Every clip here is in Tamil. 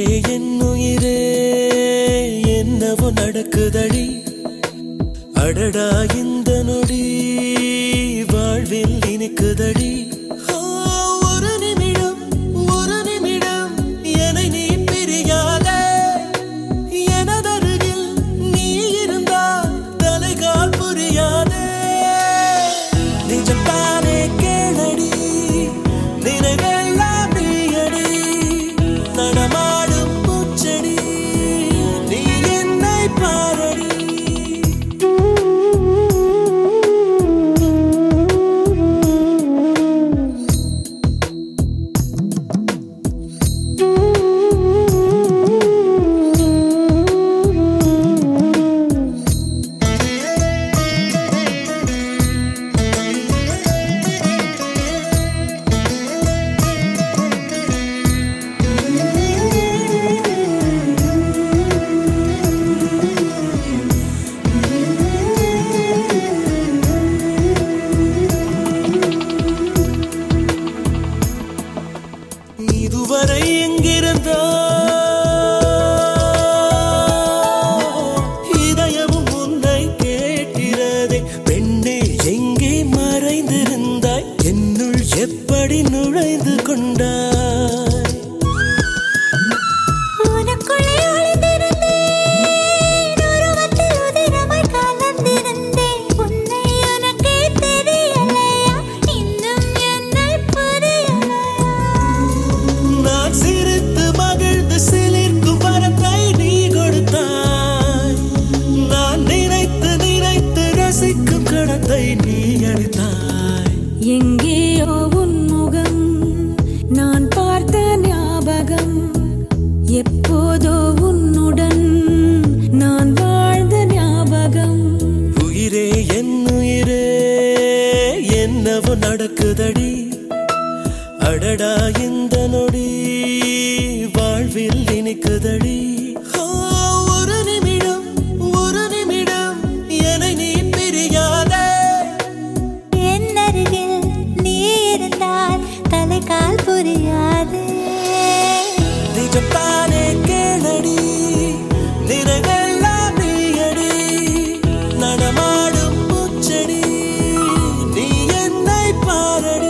என்னுயிரே என்னவோ நடக்குதடி அடடா இந்த நொடி வாழ்வில் இனிக்குதடி ஒரு நிமிடம் என்னை நீ பிரியாதே எனதருகில் நீ இருந்தால் தலைகால் புரியாதே நிஜத்தானே கேளடி நினைவெல்லாம் நீயடி நடமாடும் பூச்செடி நீ என்னை பாரடி இதுவரை எங்கிருந்தோ இதயமும் உன்னை கேட்கிறதே பெண்ணே எங்கே மறைந்திருந்தாய் என்னுள் எப்படி நுழைந்து கொண்டாய் நீ அடித்தாய் எங்கேயோ உன் முகம் நான் பார்த்த ஞாபகம் எப்போதோ உன்னுடன் நான் வாழ்ந்த ஞாபகம் உயிரே என்னுயிரே என்னவோ நடக்குதடி அடடா இந்த நொடி வாழ்வில் இனிக்குதடி ஒரு நிமிடம் என்னை நீ பிரியாதே தலைகால் புரியாதே நிஜத்தானே கேளடி நினைவெல்லாம் நீயடி நடமாடும் பூச்செடி நீ என்னை பாரடி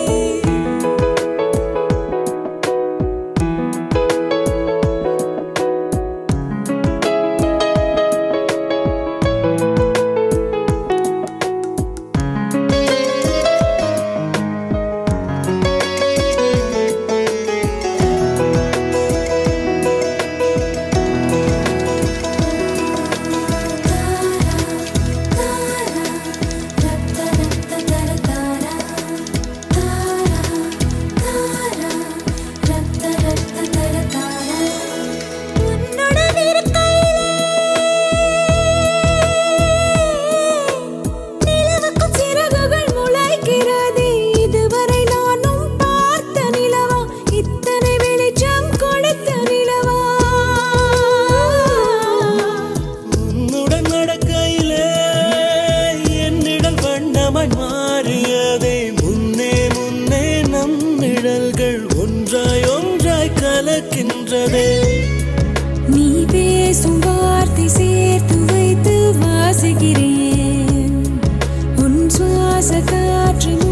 மாறியதே முன்னே நம் நிழல்கள் ஒன்றாய் கலக்கின்றதே நீ பேசும் வார்த்தை சேர்த்து வைத்து வாசிக்கிறேன் உன் சுவாச காற்று